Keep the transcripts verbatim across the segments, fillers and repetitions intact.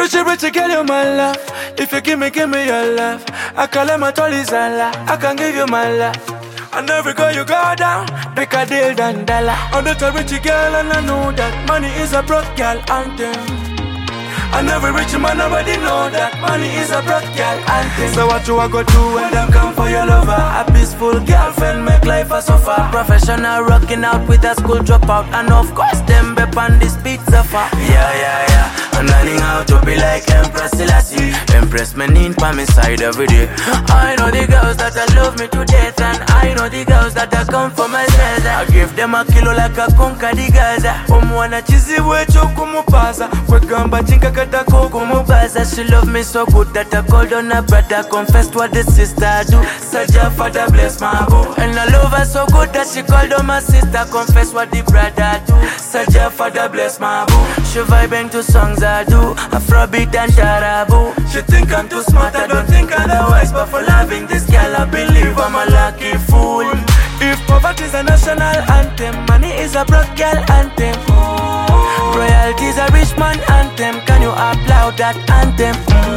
Richie, Richie, girl, you my love. If you give me, give me your love. I call him a Tolizala. I can give you my love. And every girl you go down, make a deal than dollar. I'm not a rich girl and I know that money is a broke girl anthem. And every rich man, nobody know that money is a broke girl anthem. So what you a go do when them come for your lover? A peaceful girlfriend make life a suffer. Professional rocking out with a school dropout. And of course them bep on this beat suffer. Yeah, yeah, yeah. I'm learning how to be like Empress Selassie. Empress me need by my side every day. I know the girls that love me to death. And I know the girls that come for my side. I give them a kilo like a conca di Gaza. Umwana chizi wecho kumupaza. Kwe gamba chinka kata kukumubaza. She love me so good that I called on her brother. Confessed what the sister do. Such a father bless my boo. And I love her so good that she called on my sister. Confess what the brother do. Such a father bless my boo. She vibing to songs I do. Afrobeat and tarabu. She think I'm too smart, I don't think otherwise. But for loving this girl I believe I'm a lucky fool. If poverty is a national anthem, money is a broke girl anthem. Royalty is a rich man anthem. Can you applaud that anthem?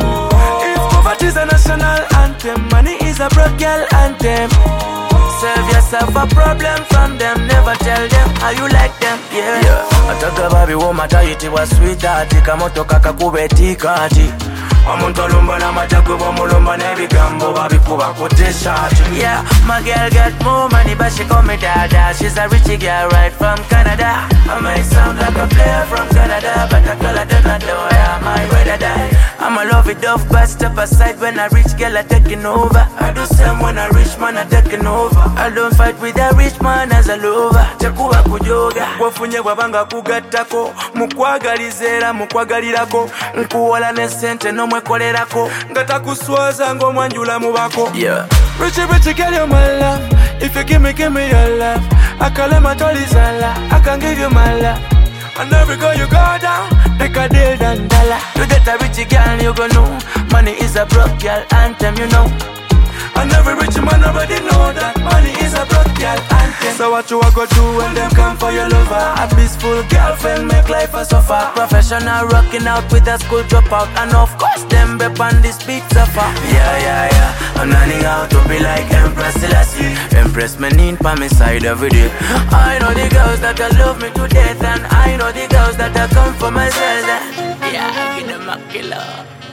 If poverty is a national anthem, money is a broke girl anthem. Save yourself a problem from them. Never tell them how you like them. Yeah, yeah. Ataka babi wo matayiti wa sweetheart. Kamotoka kakubetika ati omuntu olumba n'amataku bw'omulumba n'ebigambo babikuba ku t-shirt. Yeah, my girl got more money but she call me dada. She's a richie girl right from Canada. I might sound like a player from Canada, but I call her the lawyer, my way to die. I'ma love it off, but step aside when I reach girl I taking over. I do same when I rich man I taking over. I don't fight with a rich man as a lover. Chakuba kujoga wafunye wabanga kugatako. Mukwagalizera mukwagalirako. Nkuwola ne sente no mwekolerako. Ngata kuswaza ngo mwanjula mubako. Yeah. Richie, Richie, girl, you my love. If you give me, give me your love. I call him a Tolizala. I can give you my love. And every girl you go down, make a deal than dollar. You get a rich girl, you go know. Money is a broke girl anthem, you know. And every rich man already know that money is a broke girl anthem. So what you a go do when them come for your lover? A peaceful girlfriend make life a suffer. Professional rocking out with a school dropout. And of course them bep on this beat suffer. Yeah, yeah, yeah. I'm learning how to be like Empress Selassie. Empress me need by my side every day. I know the girls that love me to death. And I know the girls that come for my side. Yeah, give them a killer.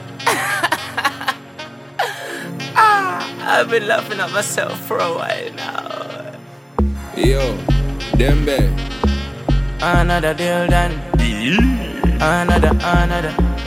I've been laughing at myself for a while now. Yo, Dembe. Another deal done. Another, another.